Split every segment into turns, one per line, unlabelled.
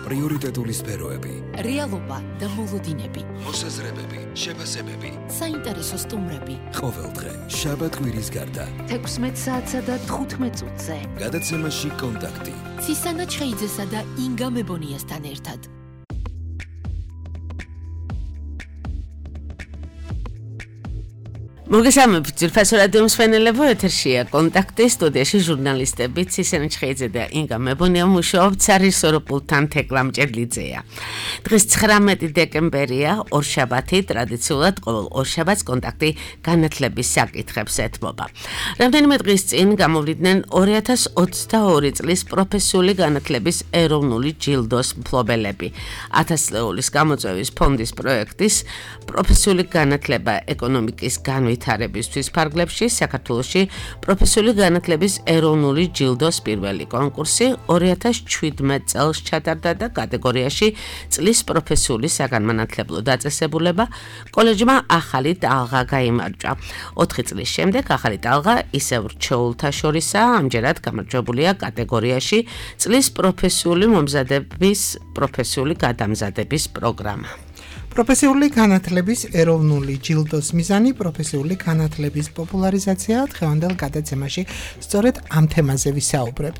პრიორიტეტული სფეროები,
რეალობა და მოლოდინები,
მოსაზრებები, შეფასებები,
საინტერესო სტუმრები.
ყოველდღე, შაბათ-კვირის გარდა,
16 საათსა და 15 წუთზე.
გადაცემაში კონტაქტი.
ცისანა ჩხეიძესა და ინგა მებონიასთან ერთად.
მოგესალმებით, ძვირფასო რადიო მსმენელებო, ეთერშია კონტაქტი, სტუდიაში ჟურნალისტები ცისანა ჩხეიძე და ინგა მებონია მუშაობთ სარისოროპულთან თეკლა მჭედლიძეა. დღეს 19 დეკემბერია, ორშაბათი, ტრადიციულად ყოველ ორშაბათს კონტაქტი განათლების საკითხებს ეთმობა. რამდენიმე დღის წინ გამოვიდნენ 2022 წლის პროფესიული განათლების ეროვნული ჯილდოს მფლობელები. 1000 ლეულის გამოწვევის ფონდის პროექტის პროფესიული განათლება ეკონომიკის განვითარებისთვის ფარგლებში საქართველოში პროფესიული განათლების ეროვნული ჯილდოს პირველი კონკურსი 2017 წელს ჩატარდა და კატეგორიაში წლის პროფესიული საგანმანათლებლო დაწესებულება კოლეჯმა ახალი ტალღა გაიმარჯვა. 4 წლის შემდეგ ახალი ტალღა ისევ რჩეულთა შორისაა, ამჯერად გამარჯვებულია კატეგორიაში წლის პროფესიული მომზადების პროფესიული გადამზადების პროგრამა.
პროფესიული განათლების ეროვნული ჯილდოს მიზანი პროფესიული განათლების პოპულარიზაცია. დღევანდელ გადაცემაში სწორედ ამ თემაზე ვისაუბრებთ.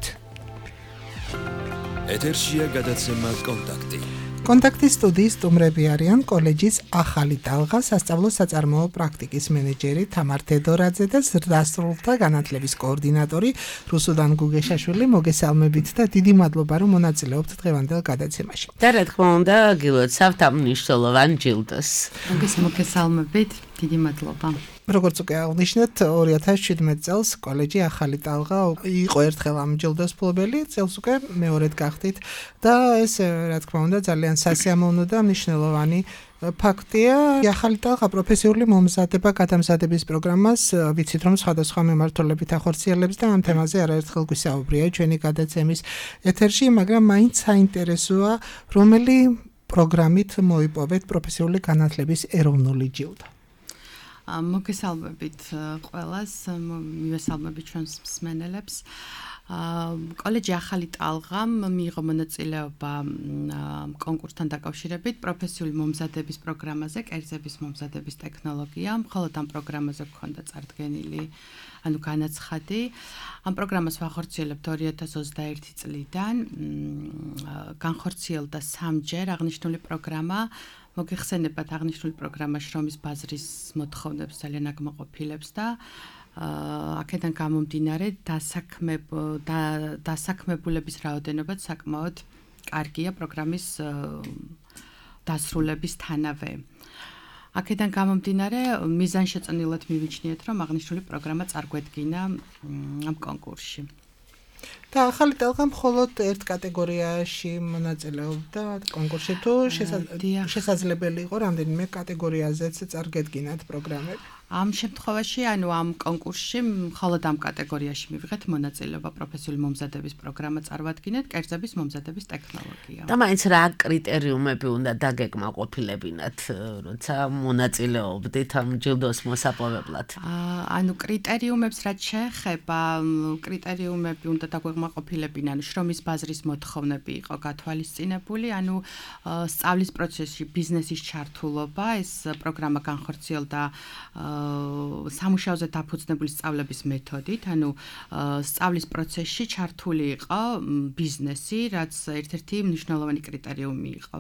ეთერშია გადაცემა კონტაქტი.
კონტაქტის სტუდიის სტუმრები არიან კოლეჯის ახალი ტალღა სასწავლო-საწარმოო პრაქტიკის მენეჯერი თამარ თედორაძე და ზრდასრულთა განათლების კოორდინატორი რუსუდან გუგეშაშვილი. მოგესალმებით და დიდი მადლობა რომ მონაწილეობთ დღევანდელ გადაცემაში.
და რა თქმა უნდა, გილოცავთ ამ მნიშვნელოვან ჯილდოს.
მოგესალმებით, დიდი მადლობა.
როგორც უკვე აღნიშნეთ, 2017 წელს კოლეჯი ახალი ტალღა იყო ერთხელ ამ ჯილდოს მფლობელი, წელს უკვე მეორედ გახდით და ეს რა თქმა უნდა ძალიან სასიამოვნო და მნიშვნელოვანი ფაქტია. ახალი ტალღა პროფესიული მომზადება გადამზადების პროგრამას ვიცით რომ სხვადასხვა მიმართულებით ახორციელებს და ამ თემაზე არაერთხელ გვისაუბრია ჩვენი გადაცემის ეთერში, მაგრამ მაინც საინტერესოა რომელი პროგრამით მოიპოვეთ პროფესიული განათლების ეროვნული ჯილდო.
მოგესალმებით ყველას, მივესალმებით ჩვენს მსმენელებს. კოლეჯი ახალი ტალღამ მიიღო მონაწილეობა კონკურსთან დაკავშირებით პროფესიული მომზადების პროგრამაზე, კერძების მომზადების ტექნოლოგია, მხოლოდ ამ პროგრამაზე გქონდა წარდგენილი განაცხადი. ამ პროგრამას ვახორციელებთ 2021 წლიდან. განხორციელდა 3-ჯერ აღნიშნული პროგრამა. მოგეხსენებათ აღნიშნული პროგრამა შრომის ბაზრის მოთხოვნებს ძალიან აკმაყოფილებს და აქედან გამომდინარე დასაქმებულების რაოდენობაც საკმაოდ კარგია პროგრამის დასრულებისთანავე. აქედან გამომდინარე მიზანშეწონილად მივიჩნიეთ, რომ აღნიშნული პროგრამა წარგვედგინა ამ კონკურსში.
და ახალი ტალღა მხოლოდ ერთ კატეგორიაში მონაწილეობდა კონკურსში თუ შესაძლებელი იყო რამდენიმე კატეგორიაზეც წარგედგინათ პროგრამები.
ამ შემთხვევაში, ამ კონკურსში მხოლოდ ამ კატეგორიაში მივიღეთ მონაწილეობა პროფესიული მომზადების პროგრამა წარვადგინეთ, კერძების მომზადების ტექნოლოგია.
და მაინც რა კრიტერიუმები უნდა დაგეკმაყოფილებინათ, როცა მონაწილეობდით ამ ჯილდოს მოსაპოვებლად?
კრიტერიუმებს რაც შეეხება, კრიტერიუმები უნდა დაგვეკმაყოფილებინან, შრომის ბაზრის მოთხოვნები იყო გათვალისწინებული, სწავლის პროცესში ბიზნესის ჩართულობა, ეს პროგრამა განხორციელდა სამუშაოზე დაფუძნებული სწავლების მეთოდით, სწავლის პროცესში ჩართული იყო ბიზნესი, რაც ერთ-ერთი მნიშვნელოვანი კრიტერიუმი იყო.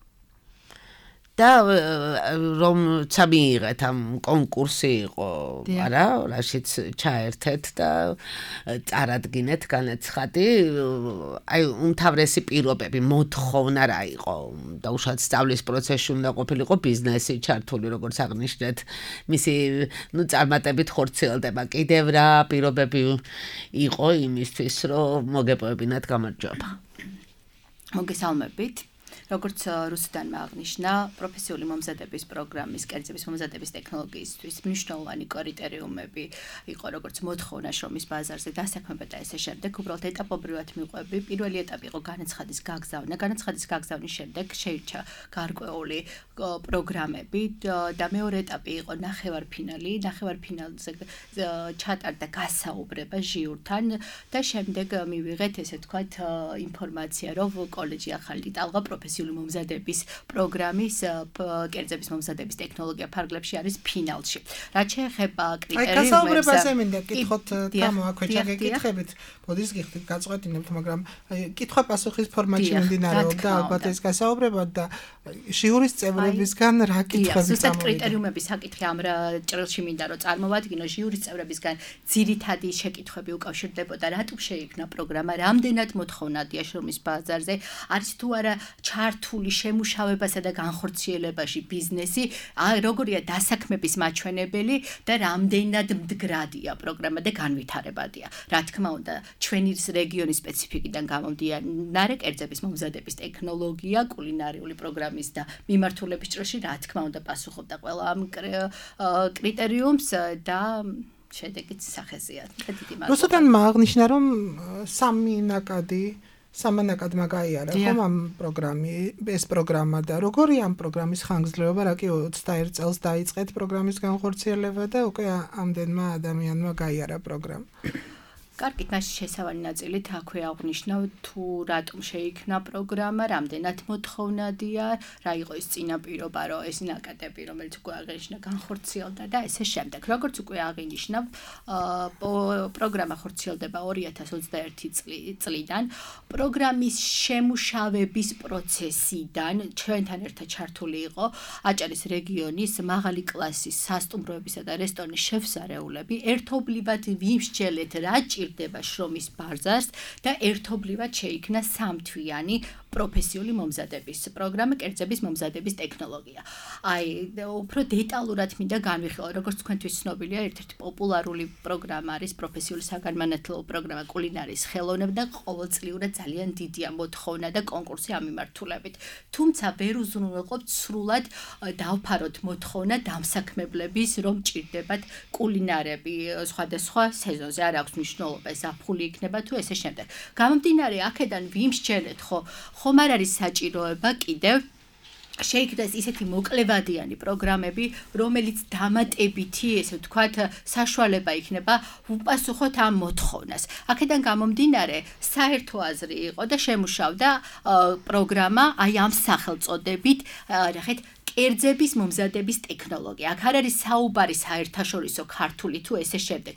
და
რომცა მიიღეთ ამ კონკურსი იყო, არა, რაშიც ჩაერთეთ და წარადგინეთ განაცხადი, უმთავრესი პირობები, მოთხოვნა რა იყო? დაუშვათ სწავლის პროცესში უნდა ყოფილიყო ბიზნესი ჩართული, როგორც აღნიშნეთ, მისი წარმატებით ხორციელდება. კიდევ რა პირობები იყო იმისთვის, რომ მოგეპოვებინათ გამარჯვება?
მოგესალმებით. როგორც რუსუდანმა აღნიშნა, პროფესიული მომზადების პროგრამის კერძების მომზადების ტექნოლოგიისთვის მნიშვნელოვანი კრიტერიუმები იყო როგორც მოთხოვნა შრომის ბაზარზე დასაქმება და ესე შემდეგ. უბრალოდ ეტაპობრივად მიყვები. პირველი ეტაპი იყო განაცხადის გაგზავნა. განაცხადის გაგზავნის შემდეგ შეირჩა გარკვეული პროგრამები და მეორე ეტაპი იყო ნახევარფინალი. ნახევარფინალზე ჩატარდა გასაუბრება ჟიურთან და შემდეგ მივიღეთ ესე ვთქვათ ინფორმაცია, რომ კოლეჯი ახალი ტალღა პროფესიული მომზადების პროგრამის კერძების მომზადების ტექნოლოგია ფარგლებში არის ფინალში. რაც შეეხება კრიტერიუმებს.
აი, გასაუბრებაზე მინდა კითხოთ გამოაქვეჭა გეკითხებით. ბოდის გიხდით გაწყვეტინებთ, მაგრამ კითხვა-პასუხის ფორმატში მიმდინარეობდა ალბათ ეს გასაუბრება და ჟიურის წევრებისგან რა კითხვები
ზუსტად კრიტერიუმების საკითხი ამ ჭრილში მინდა რომ წარმოვადგინო ჟიურის წევრებისგან ძირითადი შეკითხვები უკავშირდებოდა რატომ შეიქმნა პროგრამა, რამდენად მოთხოვნადია შრომის ბაზარზე, არის თუ არა ჩართული შემუშავებასა და განხორციელებაში ბიზნესი, როგორია დასაქმების მაჩვენებელი და რამდენად მდგრადია პროგრამა და განვითარებადია. რა თქმა უნდა, ჩვენი რეგიონის სპეციფიკიდან გამომდინარე, კერძების მომზადების ტექნოლოგია, კულინარიული პროგრამის და მიმართულების ჭრილში, რა თქმა უნდა, პასუხობდა ყველა ამ კრიტერიუმს და შედეგიც სახეზეა.
რუსუდანმა აღნიშნა, რომ სამანაკადმა გაიარა ხომ ამ ეს პროგრამა და როგორი ამ პროგრამის ხანგრძლივობა, რა კი 21 წელს დაიწყეთ პროგრამის განხორციელება და უკვე ამდენმა ადამიანმა გაიარა პროგრამა.
კარგით, მაშინ შესავალი ნაწილით აქვე აღნიშნავ თუ რატომ შეიქმნა პროგრამა, რამდენად მოთხოვნადია, რა იყო ის წინაპირობა, რომ ეს ნაკადები, რომელიც უკვე აღინიშნა, განხორციელდა და ესე შემდეგ. როგორც უკვე აღინიშნავ, პროგრამა ხორციელდება 2021 წლიდან. პროგრამის შემუშავების პროცესიდან ჩვენთან ერთად ჩართული იყო აჭარის რეგიონის მაღალი კლასის სასტუმროებისა და რესტორნის შეფსარეულები, ერთობლივად ვიმსჯელეთ რა ჭირდება შრომის ბაზარს და ერთობლივად შეიქმნა სამთვიანი პროფესიული მომზადების პროგრამა, კერძების მომზადების ტექნოლოგია. აი, უფრო დეტალურად მინდა განვიხილო, როგორც თქვენთვის ცნობილია, ერთ-ერთი პოპულარული პროგრამა არის პროფესიული საგანმანათლებლო პროგრამა კულინარიის ხელოვნება და ყოველწლიურად ძალიან დიდია მოთხოვნა და კონკურსი ამ მიმართულებით. თუმცა ვერ უზრუნველყოფთ სრულად დავფაროთ მოთხოვნა დამსაქმებლების, რომ ჭირდებათ კულინარები სხვადასხვა სეზონზე, არ აქვს მნიშვნელობა, ეს აფხული იქნება თუ ესე შემდეგ. გამომდინარე აქედან ვიმსჯელეთ, ხომ არ არის საჭიროება კიდევ შეიქმნას ისეთი მოკლევადიანი პროგრამები, რომელიც დამატებითი, ესე ვთქვათ, საშუალება იქნება უპასუხოთ ამ მოთხოვნას. აქედან გამომდინარე, საერთო აზრი იყო და შემუშავდა პროგრამა აი ამ სახელწოდებით, რახეთ კერძების მომზადების ტექნოლოგია. აქ არ არის საუბარი საერთაშორისო ქართული თუ ესე შემდეგ.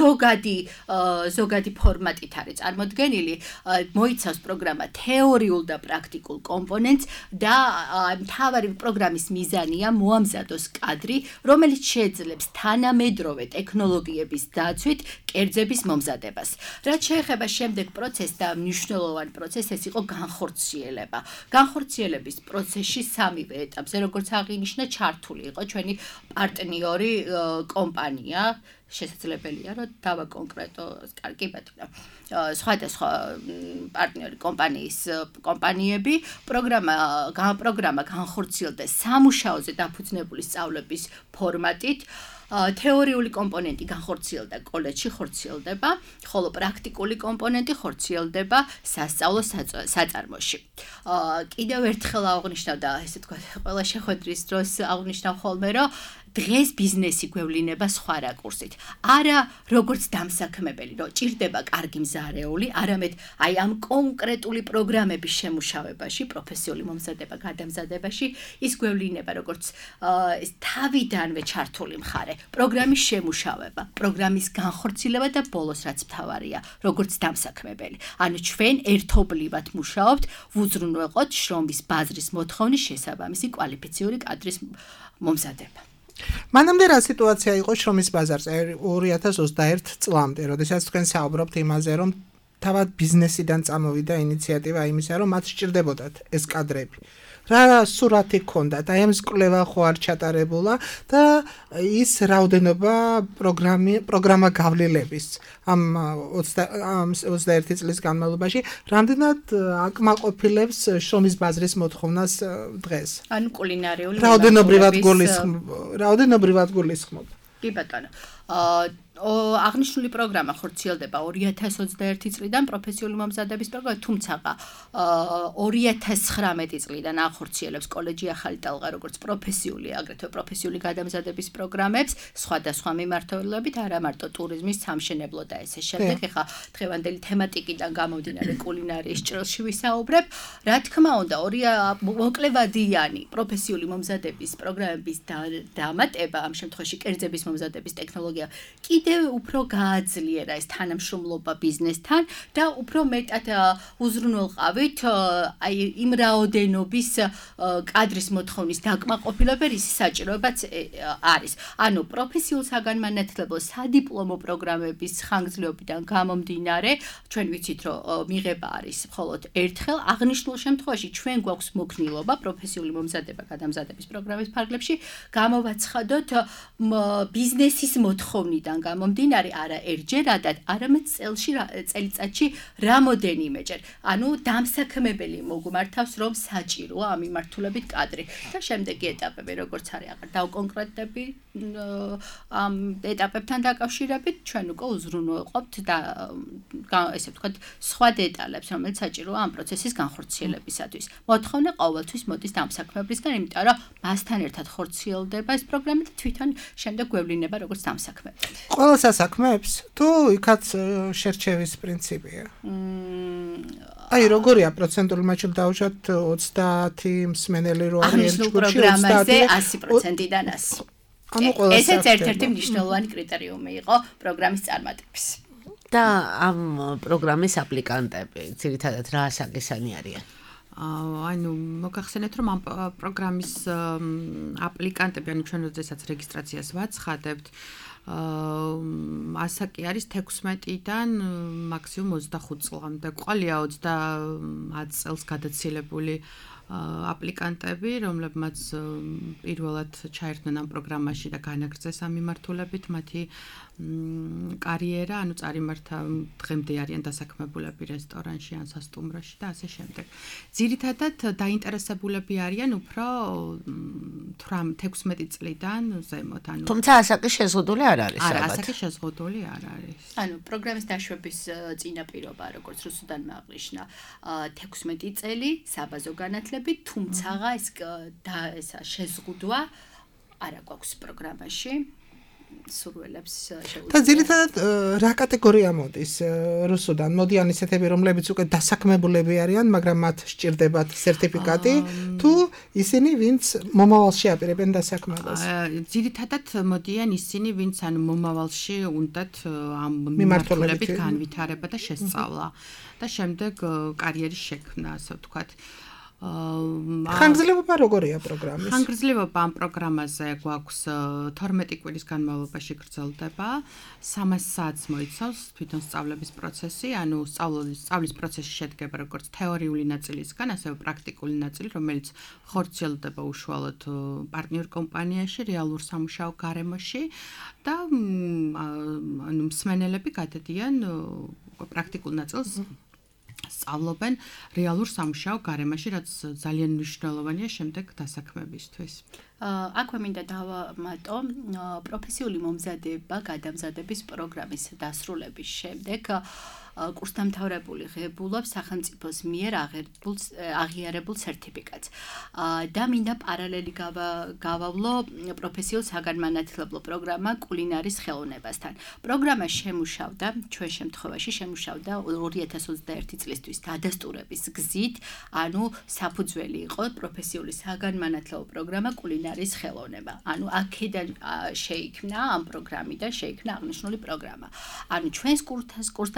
ზოგადი ფორმატით არის წარმოდგენილი, მოიცავს პროგრამა თეორიულ და პრაქტიკულ კომპონენტს და მთავარი პროგრამის მიზანია მოამზადოს კადრი, რომელიც შეეძლებს თანამედროვე ტექნოლოგიების დაცვით კერძების მომზადებას. რაც შეეხება შემდეგ პროცესს და მნიშვნელოვან პროცესს, ეს იყო განხორციელება. განხორციელების პროცესში სამივე ეტაპზე, როგორც აღინიშნა, ჩართული იყო ჩვენი პარტნიორი კომპანია, შესაძლებელია რომ დავაკონკრეტო, კარგი ბატონო, სხვადასხვა პარტნიორი კომპანიები, პროგრამა განხორციელდა სამუშაოზე დაფუძნებული სწავლების ფორმატით. თეორიული კომპონენტი განხორციელდა კოლეჯში, ხორციელდება, ხოლო პრაქტიკული კომპონენტი ხორციელდება სასწავლო საწარმოში. კიდევ ერთხელ აღნიშნავ და ესე თქვა, ყველა შეხვედრის დროს აღნიშნავ ხოლმე, რომ დღეს ბიზნესი გვევლინება სხვა რაკურსით. არა როგორც დამსაქმებელი, რომ ჭირდება კარგი მზარეული, არამედ აი ამ კონკრეტული პროგრამების შემუშავებაში, პროფესიული მომზადება, გადამზადებაში ის გვევლინება როგორც ეს თავიდანვე ჩართული მხარე, პროგრამის შემუშავება, პროგრამის განხორციელება და ბოლოს რაც მთავარია, როგორც დამსაქმებელი. ანუ ჩვენ ერთობლივად მუშაობთ, ვუზრუნველყოთ შრომის ბაზრის მოთხოვნის შესაბამისი კვალიფიციური კადრის მომზადება.
მანამდე რა სიტუაცია იყო შრომის ბაზარზე 2021 წლამდე, როდესაც თქვენ საუბრობთ იმაზე, რომ თავად ბიზნესიდან წამოვიდა ინიციატივა იმისა, რომ მათ სჭირდებოდათ ეს კადრები. რა სურათი ჰქონდათ, აი ამის კვლევა ხო არ ჩატარებულა და ის რაოდენობა პროგრამა გავლილების ამ 21 წლის განმავლობაში რამდენად აკმაყოფილებს შრომის ბაზრის მოთხოვნას დღეს.
ანუ კულინარიული
რაოდენობრივად გულისხმობ.
კი ბატონო. აღნიშნული პროგრამა ხორციელდება 2021 წლიდან პროფესიული მომზადების პროგრამა, თუმცა 2019 წლიდან ახორციელებს კოლეჯი ახალი ტალღა როგორც პროფესიული, აგრეთვე პროფესიული გადამზადების პროგრამებს, სხვადასხვა მიმართულებით, არა მარტო ტურიზმის, სამშენებლო და ესე შემდეგ. ეხლა დღევანდელი თემატიკიდან გამომდინარე კულინარიის ჭრილში ვისაუბრებ. რა თქმა უნდა, მოკლევადიანი პროფესიული მომზადების პროგრამების დამატება, ამ შემთხვევაში კერძების მომზადების ტექნოლოგია კიდევ უფრო გააძლიერა ეს თანამშრომლობა ბიზნესთან და უფრო მეტად უზრუნველყავით აი იმ რაოდენობის კადრის მოთხოვნის დაკმაყოფილება, რის საჭიროებაც არის. ანუ პროფესიულ საგანმანათლებლო სადიპლომო პროგრამების ხანგრძლივობიდან გამომდინარე, ჩვენ ვიცით, რომ მიღება არის მხოლოდ ერთხელ, აღნიშნულ შემთხვევაში ჩვენ გვაქვს მოქნილობა პროფესიული მომზადება გადამზადების პროგრამის ფარგლებში, გამოვაცხადოთ ბიზნესის მოთხოვნიდან გამომდინარე არა ერთჯერადად, არამედ წელიწადში რამოდენიმეჯერ. ანუ დამსაქმებელი მოგმართავს, რომ საჭიროა ამ მიმართულებით კადრი. და შემდეგი ეტაპები, როგორც არის, აღარ დავკონკრეტები ამ ეტაპებთან დაკავშირებით, ჩვენ უკვე უზრუნველყოფთ და ესე ვთქვათ, სხვა დეტალებს, რომელიც საჭიროა ამ პროცესის განხორციელებისათვის. მოთხოვნა ყოველთვის მოდის დამსაქმებლისგან, იმიტომ რომ მასთან ერთად ხორციელდება ეს პროგრამა და თვითონ შემდეგ გვევლინება როგორც დამსაქმებელი.
ყველა სასაქმეებს თუ იქაც შერჩევის პრინციპია. აი როგორია პროცენტული მაჩვენებლად დავუშვათ 30 მსმენელი რო არის
ჯგუფში პროგრამაზე 100%-დან 100. ანუ ყველა ესეც ერთ-ერთი მნიშვნელოვანი კრიტერიუმი იყო პროგრამის წარმატების.
და ამ პროგრამის აპლიკანტები ძირითადად რა ასაკისანი არიან?
ანუ მოგახსენეთ რომ ამ პროგრამის აპლიკანტები, ანუ ჩვენ როდესაც რეგისტრაციას ვაცხადებთ, ასაკი არის 16-დან მაქსიმუმ 25 წლამდე. ყოლია 30 წელს გადაცილებული აპლიკანტები, რომლებმაც პირველად ჩაერთნენ ამ პროგრამაში და განაგრძეს ამ მიმართულებით მათი კარიერა, ანუ წარიმართა დღემდე არიან დასაქმებულები რესტორანში ან სასტუმროში და ასე შემდეგ. ძირითადად დაინტერესებულები არიან უფრო 16 წლიდან ზემოთ, ანუ
თუმცა ასაკი შეზღუდული არ არის,
არა, ასაკი შეზღუდული არ არის.
ანუ პროგრამის დაშვების წინაპირობა, როგორც რუსუდან აღნიშნა, 16 წელი საბაზო განათლებით, თუმცა ეს შეზღუდვა არა გვაქვს პროგრამაში. სურველებს შეუძლია.
და ძირითადად რა კატეგორია მოდის რუსუდან? მოდიან ისეთები, რომლებიც უკვე დასაქმებულები არიან, მაგრამ მათ სჭირდებათ სერტიფიკატი, თუ ისინი, ვინც მომავალში აპირებენ დასაქმებას?
ძირითადად მოდიან ისინი, ვინც ანუ მომავალში უნდათ ამ მიმართულებით განვითარება და შესწავლა და შემდეგ კარიერის შექმნა, ასე ვთქვათ.
ხანგრძლივობა როგორია პროგრამის?
ხანგრძლივობა ამ პროგრამაზე გვაქვს 12 კვირის განმავლობაში გრძელდება. 300 საათს მოიცავს თვითონ სწავლების პროცესი, ანუ სწავლის პროცესი შედგება როგორც თეორიული ნაწილისგან, ასევე პრაქტიკული ნაწილი, რომელიც ხორციელდება უშუალოდ პარტნიორ კომპანიაში, რეალურ სამუშაო გარემოში და ანუ მსმენელები გადადიან პრაქტიკულ ნაწილს სწავლობენ რეალურ სამუშაო გარემოში, რაც ძალიან მნიშვნელოვანია შემდეგ დასაქმებისთვის.
აქვე მინდა დავამატო პროფესიული მომზადება გადამზადების პროგრამის დასრულების შემდეგ კურსდამთავრებული ღებულობს სახელმწიფოს მიერ აღიარებულ სერტიფიკატს. და მინდა პარალელი გავავლო პროფესიულ საგანმანათლებლო პროგრამა კულინარის ხელოვნებასთან. პროგრამა შემუშავდა, ჩვენ შემთხვევაში შემუშავდა 2021 წლისთვის დადასტურების გზით, ანუ საფუძველი იყო პროფესიული საგანმანათლებლო პროგრამა კულინარის ხელოვნება. ანუ აქედან შეიქმნა ამ პროგრამიდან შეიქმნა აღნიშნული პროგრამა. ანუ ჩვენს კურსდამთავრებული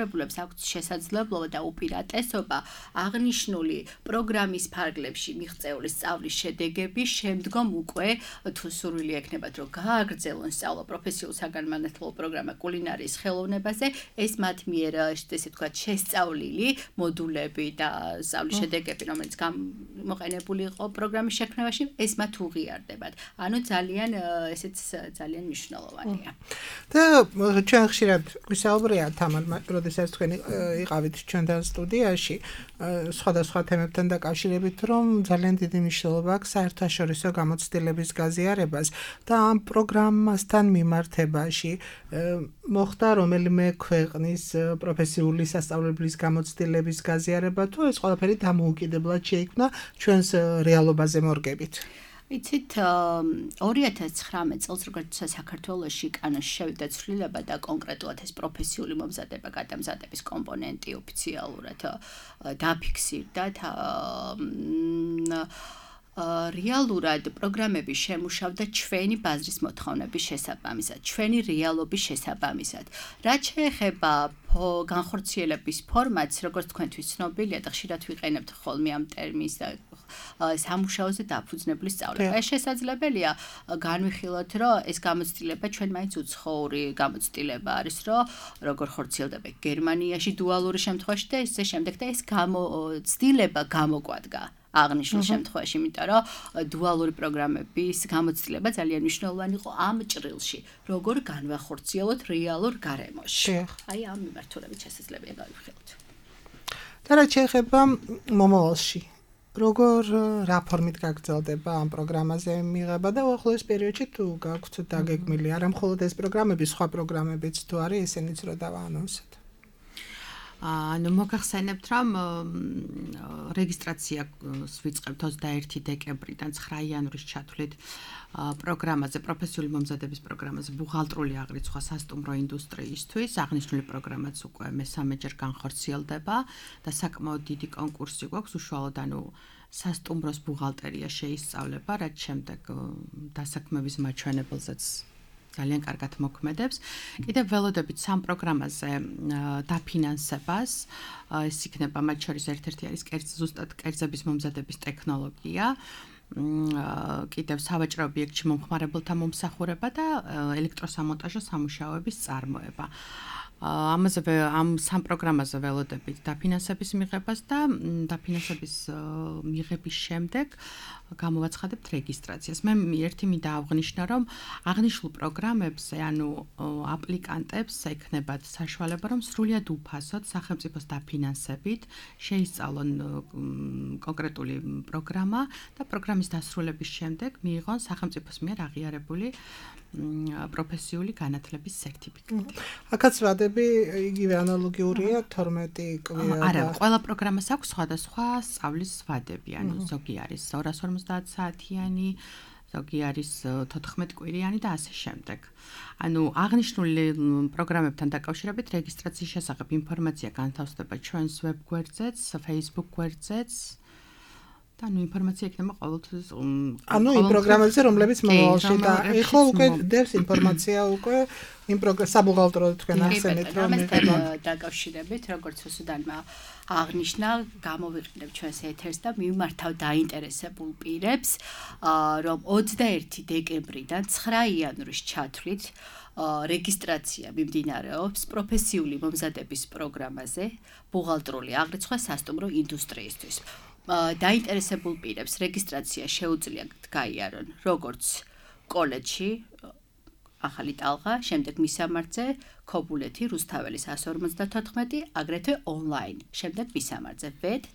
დამსახურებულებს აქვთ შესაძლებლობა და უპირატესობა აღნიშნული პროგრამის ფარგლებში მიღწეული სწავლის შედეგები შემდგომ უკვე თუ სურვილი ექნებათ რომ გააგრძელონ სწავლა პროფესიულ საგანმანათლებლო პროგრამა კულინარიის ხელოვნებაზე ეს მათ მიერ ესე ვთქვათ შესწავლილი მოდულები და სწავლის შედეგები რომელიც გამოყენებული იყო პროგრამის შექმნაში ეს მათ უღიარდებათ ანუ ძალიან ესეც ძალიან მნიშვნელოვანია
და ჩვენ ხშირად გვისაუბრია თამარ როდესაც თქვენ იყავით ჩვენთან სტუდიაში სხვადასხვა თემებთან დაკავშირებით რომ ძალიან დიდი მნიშვნელობა აქვს საერთაშორისო გამოცდილების გაზიარებას და ამ პროგრამასთან მიმართებაში მოხდა რომელიმე ქვეყნის პროფესიული სასწავლებლის გამოცდილების გაზიარება თუ ეს ყველაფერი დამოუკიდებლად შეიქმნა ჩვენს რეალობაზე მორგებით
იცით 2019 წელს როგორც საქართველოში კანონში შევიდა ცვლილება და კონკრეტულად ეს პროფესიული მომზადება გადამზადების კომპონენტი ოფიციალურად დაფიქსირდა რეალურად პროგრამები შემუშავდა ჩვენი ბაზრის მოთხოვნების შესაბამისად, ჩვენი რეალობის შესაბამისად. რაც შეეხება განხორციელების ფორმატს, როგორც თქვენთვის ცნობილია და ხშირად ვიყენებთ ხოლმე ამ ტერმინს და სამუშაოზე დაფუძნებული სწავლება. ეს შესაძლებელია განვიხილოთ, რომ ეს გამოცდილება ჩვენ მაინც უცხოური გამოცდილება არის, რომ როგორ ხორციელდება გერმანიაში დუალური შემთხვევაში და ისე შემდეგ და ეს გამოცდილება გამოკვადგა. აღნიშნულ შემთხვევაში, იმიტომ რომ დუალური პროგრამების გამოცდილება ძალიან მნიშვნელოვანი იყო ამ ჭრილში, როგორ განვახორციელოთ რეალურ გარემოში. აი ამ მიმართულებით შესაძლებელია გავიხილოთ.
და რაც შეეხება მომავალში, როგორ რა ფორმით გაგრძელდება ამ პროგრამაზე მიღება და უახლოეს პერიოდში თუ გაქვთ დაგეგმილი, არა მხოლოდ ეს პროგრამები, სხვა პროგრამებიც თუ არის, ესენიც რა დავაანონსეთ.
ანუ მოგახსენებთ რომ რეგისტრაციას ვიწყებთ 21 დეკემბრიდან 9 იანვრის ჩათვლით პროგრამაზე, პროფესიული მომზადების პროგრამაზე ბუღალტრული აღრიცხვა სასტუმრო ინდუსტრიისთვის, აღნიშნული პროგრამაც უკვე მესამეჯერ განხორციელდება და საკმაოდ დიდი კონკურსი გვაქვს, უშუალოდ ანუ სასტუმროს ბუღალტერია შეისწავლება, რაც შემდეგ დასაქმების მაჩვენებელზეც ძალიან კარგად მოქმედებს. კიდევ ველოდებით სამ პროგრამაზე დაფინანსებას. ეს იქნება მათ შორის ერთ-ერთი არის ზუსტად კერძების მომზადების ტექნოლოგია. კიდევ სავაჭრო ობიექტში მომხმარებელთა მომსახურება და ელექტროსამონტაჟო სამუშაოების წარმოება. ამაზე ამ სამ პროგრამაზე ველოდებით დაფინანსების მიღებას და დაფინანსების მიღების შემდეგ გამოვაცხადებთ რეგისტრაციას. მე ერთი მინდა აღვნიშნო, რომ აღნიშნულ პროგრამებზე, ანუ აპლიკანტებს ექნებათ საშუალება, რომ სრულიად უფასოდ სახელმწიფოს დაფინანსებით შეისწავლონ კონკრეტული პროგრამა და პროგრამის დასრულების შემდეგ მიიღონ სახელმწიფოს მიერ აღიარებული პროფესიული განათლების სერტიფიკატი.
აქაც ვადები იგივე ანალოგიურია 12 კვირა.
არა, ყველა პროგრამას აქვს სხვადასხვა სწავლის ვადები, ანუ ზოგი არის 250 საათიანი, ზოგი არის 14 კვირიანი და ასე შემდეგ. ანუ აღნიშნული პროგრამებთან დაკავშირებით რეგისტრაციის შესახებ ინფორმაცია განთავსდება ჩვენს ვებ გვერდზეც, Facebook გვერდზეც. და ნუ ინფორმაცია იქნება ყოველთვის
ანუ იმ პროგრამებზე რომლებიც მომავალში და ეხლა უკვე დევს ინფორმაცია უკვე იმ საბუღალტრო თქვენ ახსენეთ რომ
დაკავშირებით როგორც უსუდანმა აღნიშნა გამოვიყენებ ჩვენს ეთერს და მიმართავ დაინტერესებულ პირებს რომ 21 დეკემბრიდან 9 იანვრის ჩათვლით რეგისტრაცია მიმდინარეობს პროფესიული მომზადების პროგრამაზე ბუღალტრული აღრიცხვა სასტუმრო ინდუსტრიისთვის დაინტერესებულ პირებს რეგისტრაცია შეუძლიათ გაიარონ როგორც კოლეჯში ახალი ტალღა, შემდეგ მისამართზე ქობულეთი რუსთაველის 154, აგრეთვე ონლაინ, შემდეგ მისამართზე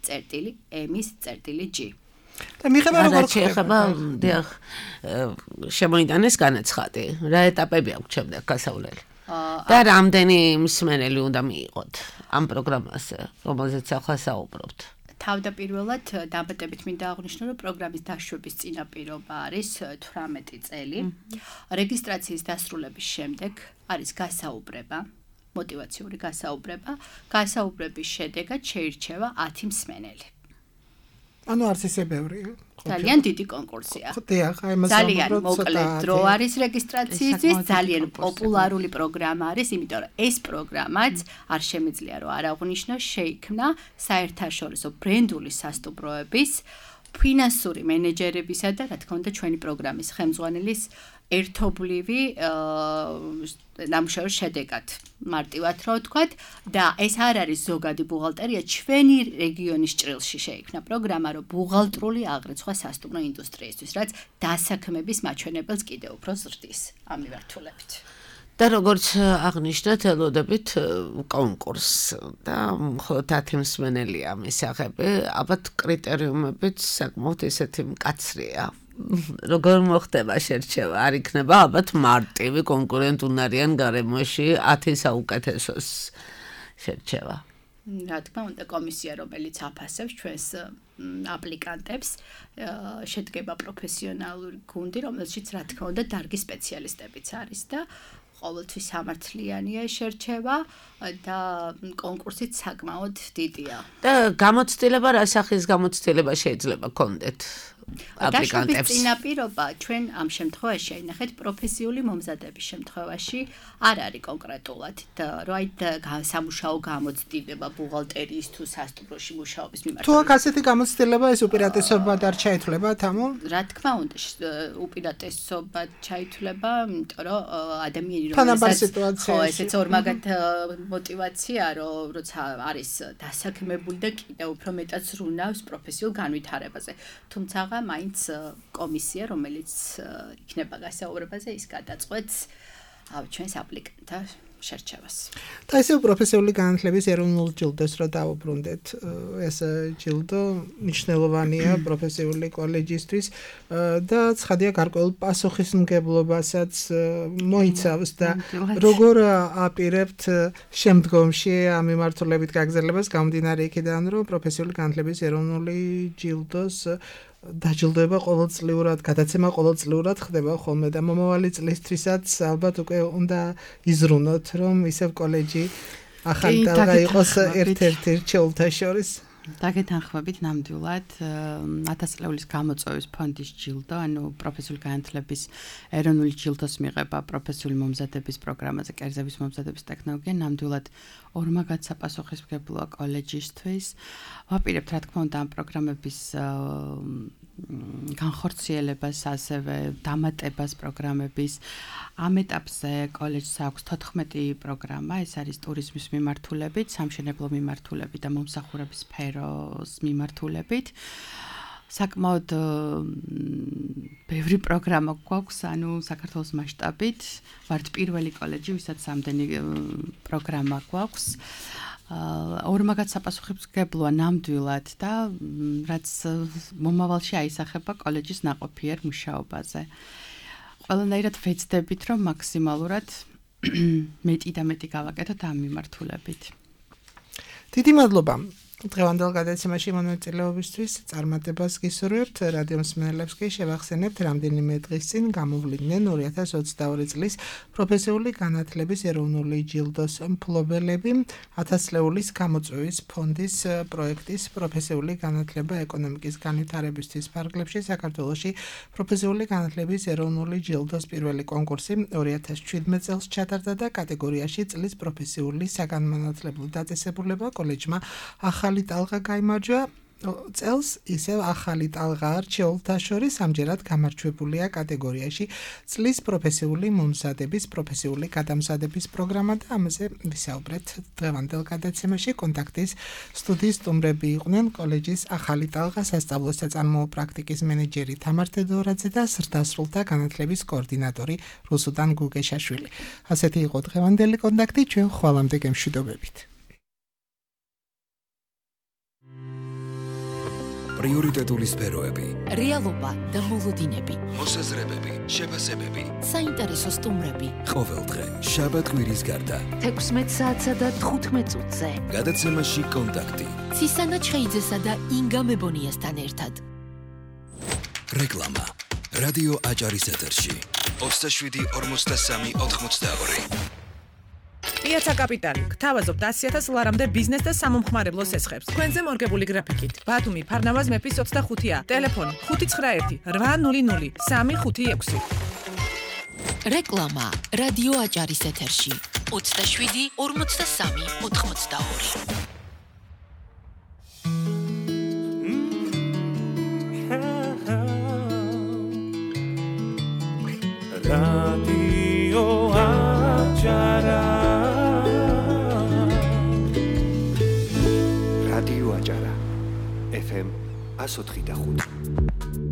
www.emis.g.
და მიღება როგორ
ხდება? დიახ, შემოიტანეს განაცხადი. რა ეტაპები აქვს შემდეგ გასავლელი? და რამდენი მსმენელი უნდა მიიღოთ ამ პროგრამაზე, რომელზეც ახლა საუბრობთ?
თავდაპირველად დამატებით მინდა აღვნიშნო, რომ პროგრამის დაშვების წინაპირობა არის 18 წელი. რეგისტრაციის დასრულების შემდეგ არის გასაუბრება, მოტივაციური გასაუბრება. გასაუბრების შედეგად შეირჩევა 10 მსმენელი.
ანუ არც ისე ბევრი.
ძალიან დიდი კონკურსია.
დიახ, აი მას
ძალიან მოკლე დრო არის რეგისტრაციისთვის, ძალიან პოპულარული პროგრამა არის, იმიტომ რომ ეს პროგრამაც არ შემიძლია რომ არ აღვნიშნო, შეიქმნა საერთაშორისო ბრენდული სასტუმროების, ფინანსური მენეჯერებისა და რა თქმა უნდა ჩვენი პროგრამის ხელმძღვანელის ერთობლივი ნამუშევრის შედეგად მარტივად რა ვთქვათ და ეს არ არის ზოგადი ბუღალტერია ჩვენი რეგიონის ჭრილში შეიქმნა პროგრამა რომ ბუღალტრული აღრიცხვა სასტუმრო ინდუსტრიისთვის რაც დასაქმების მაჩვენებელს კიდევ უფრო ზრდის ამ მიმართულებით
და როგორც აღნიშნეთ ელოდებით კონკურსს და მხოლოდ 10 მსმენელია მისაღები ალბათ კრიტერიუმებიც საკმაოდ ისეთი მკაცრია როგორ მოხდება შერჩევა არ იქნება ალბათ მარტივი კონკურენტუნარიან გარემოში 10 საუკეთესოს შერჩევა
რა თქმა უნდა კომისია რომელიც აფასებს ჩვენს აპლიკანტებს შედგება პროფესიონალური გუნდი რომელშიც რა თქმა უნდა დარგის სპეციალისტებიც არის და ყოველთვის სამართლიანია შერჩევა და კონკურსიც საკმაოდ დიდია
და გამოცდილება რა სახის გამოცდილება შეიძლება გქონდეთ აპლიკანტებს
წინაპირობა ჩვენ ამ შემთხვევაში აინახეთ პროფესიული მომზადების შემთხვევაში არ არის კონკრეტულად და რო აი სამუშაო გამოცდილება ბუღალტერიის თუ სასტუმროში მუშაობის მიმართ
თუ აქ ასეთი გამოცდილება ეს უპირატესობად არ ჩაითვლება თამო
რა თქმა უნდა უპირატესობად ჩაითვლება იმიტომ რომ ადამიანი რომელსაც ხო ესეც ორმაგად მოტივაცია რომ როცა არის დასაქმებული და კიდევ უფრო მეტად ზრუნავს პროფესიულ განვითარებაზე თუმცა მაინც კომისია რომელიც იქნება გასაუბრებაზე ის გადაწყვეტს ჩვენს აპლიკანტთა შერჩევას.
და ისევ პროფესიული განათლების ეროვნულ ჯილდოს რო დავუბრუნდეთ ეს ჯილდო მნიშვნელოვანია პროფესიული კოლეჯისთვის და ცხადია გარკვეულ პასუხისმგებლობასაც მოიცავს და როგორ აპირებთ შემდგომში ამ მიმართულებით გაგრძელებას გამომდინარე იქიდან რომ პროფესიული განათლების ეროვნული ჯილდოს დაჯილდოება ყოველწლიურად, გადაცემა ყოველწლიურად ხდება ხოლმე და მომავალი წლისთვისაც ალბათ უკვე უნდა იზრუნოთ, რომ ისევ კოლეჯი ახალი ტალღა იყოს ერთ-ერთი რჩეულთა შორის.
დაგეთანხმებით ნამდვილად 1000 წლეულის გამოწვევის ფონდის ჯილდო, ანუ პროფესიული განათლების ეროვნული ჯილდოს მიღება პროფესიული მომზადების პროგრამაზე, კერძების მომზადების ტექნოლოგია ნამდვილად ორმაგად საპასუხისმგებლოა კოლეჯისთვის. ვაპირებთ რა თქმა უნდა ამ პროგრამების განხორციელებას, ასევე დამატებას პროგრამების. ამ ეტაპზე კოლეჯს აქვს 14 პროგრამა, ეს არის ტურიზმის მიმართულებით, სამშენებლო მიმართულებით და მომსახურების სფეროს მიმართულებით. საკმაოდ ბევრი პროგრამა გვაქვს, ანუ საქართველოს მასშტაბით, ვართ პირველი კოლეჯი, ვისაც ამდენი პროგრამა გვაქვს. ორმაგად საპასუხისმგებლოა ნამდვილად და რაც მომავალში აისახება კოლეჯის ნაყოფიერ მუშაობაზე. ყველანაირად ვეცდებით, რომ მაქსიმალურად მეტი და მეტი გავაკეთოთ ამ მიმართულებით.
დიდი მადლობა. დღევანდელ გადაცემაში მონაწილეობისთვის წარმატებას გისურვებთ. რადიო მსმენელებს კი შევახსენებთ, რამდენიმე დღის წინ გამოვლინდნენ 2022 წლის პროფესიული განათლების ეროვნული ჯილდოს მფლობელები 1000 წლეულის გამოწვევის ფონდის პროექტის პროფესიული განათლება ეკონომიკის განვითარებისთვის ფარგლებში საქართველოში პროფესიული განათლების ეროვნული ჯილდოს პირველი კონკურსი 2017 წელს ჩატარდა და კატეგორიაში წლის პროფესიული საგანმანათლებლო დაწესებულება კოლეჯმა ახალი ტალღა გაიმარჯვა წელს ისევ ახალი ტალღა რჩეულთა შორის ამჯერად გამარჯვებულია კატეგორიაში წლის პროფესიული მომზადების პროფესიული გადამზადების პროგრამა და ამაზე ვისაუბრეთ დღევანდელ გადაცემაში კონტაქტის სტუდიის სტუმრები იყვნენ კოლეჯის ახალი ტალღა სასწავლო საწარმოო პრაქტიკის მენეჯერი თამარ თედორაძე და ზრდასრულთა განათლების კოორდინატორი რუსუდან გუგეშაშვილი. ასეთი იყო დღევანდელი კონტაქტი, ჩვენ ხვალამდე გემშვიდობებით.
პრიორიტეტული სფეროები,
რეალობა და მოლოდინები,
მოსაზრებები, შეფასებები,
საინტერესო სტუმრები.
ყოველდღე, შაბათ-კვირის გარდა.
16 საათსა და 15 წუთზე.
გადაცემაში კონტაქტი.
ცისანა ჩხეიძესა და ინგა მებონიასთან ერთად.
რეკლამა. რადიო აჭარის ეთერში. 27 43 82.
პიაცა კაპიტალი გთავაზობთ 100.000 ლარამდე ბიზნეს და სამომხმარებლო სესხებს. თქვენზე მორგებული გრაფიკით. ბათუმი, ფარნავაზ მეფის 25-ია. ტელეფონი 591 800 356.
რეკლამა რადიო აჭარის ეთერში 27 43 82.
Radio Ajara FM 104.5